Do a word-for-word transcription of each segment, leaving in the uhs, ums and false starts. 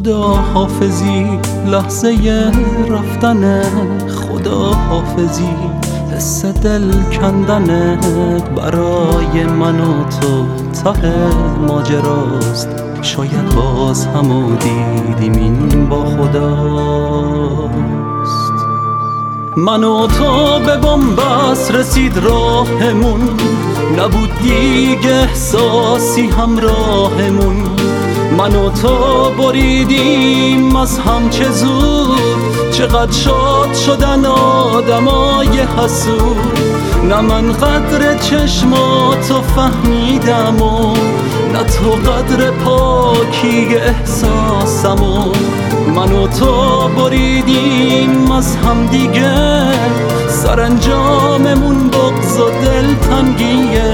خدا حافظی لحظه رفتن، خدا حافظی حس دل کندنت برای من و تو ته ماجراست. شاید باز همو دیدیم این با خداست. من و تو به بنبست رسید راهمون، نبود دیگه احساسی همراهمون. من و تو بریدیم از هم چه زود، چقدر شاد شدن آدمای حسود. نه من قدر چشماتو فهمیدم و نه تو قدر پاکی احساسمو. من و تو بریدیم از هم دیگه، سرانجاممون بغض و دلتنگیه.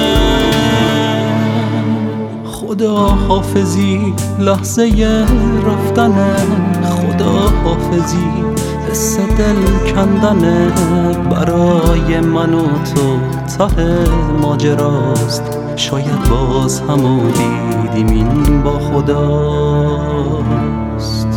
خدا حافظی لحظه رفتن، خدا حافظی حس دل کندن برای من و تو ته ماجراست. شاید باز همو دیدیم این با خداست.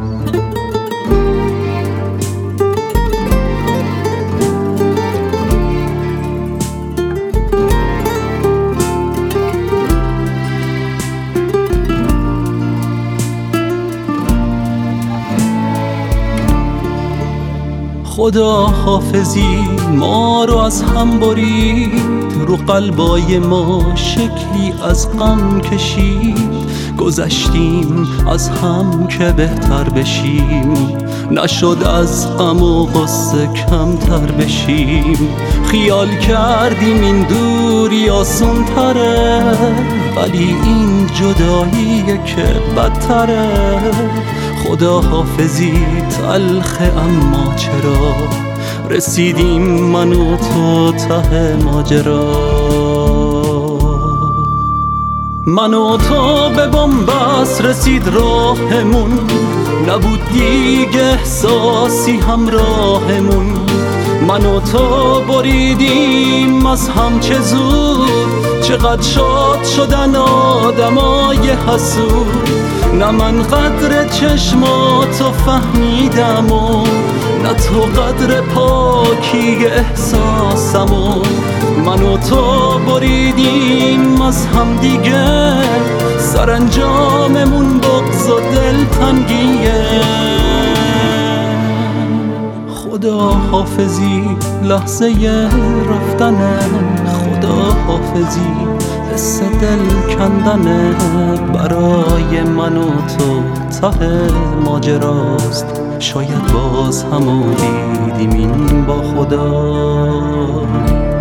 خدا حافظی ما رو از هم برید، رو قلبای ما شکلی از غم کشید. گذشتیم از هم که بهتر بشیم، نشد از غم و غصه کمتر بشیم. خیال کردیم این دوری آسون تره، ولی این جداییه که بدتره. خدا حافظی تلخه اما چرا رسیدیم من و تو ته ماجرا. من و تو به بنبست رسید راهمون، نبود دیگه احساسی همراهمون. من و تو بریدیم از هم چه زود، چقدر شاد شدن آدمای حسود. نه من قدر چشماتو فهمیدم و نه تو قدر پاکی احساسمو. من و تو بریدیم از هم دیگه، سرانجاممون بغض و دلتنگیه. خدا حافظی لحظه رفتن، خدا حافظی حس دل کندن برای من و تو ته ماجراست. شاید باز همو دیدیم این با خدا.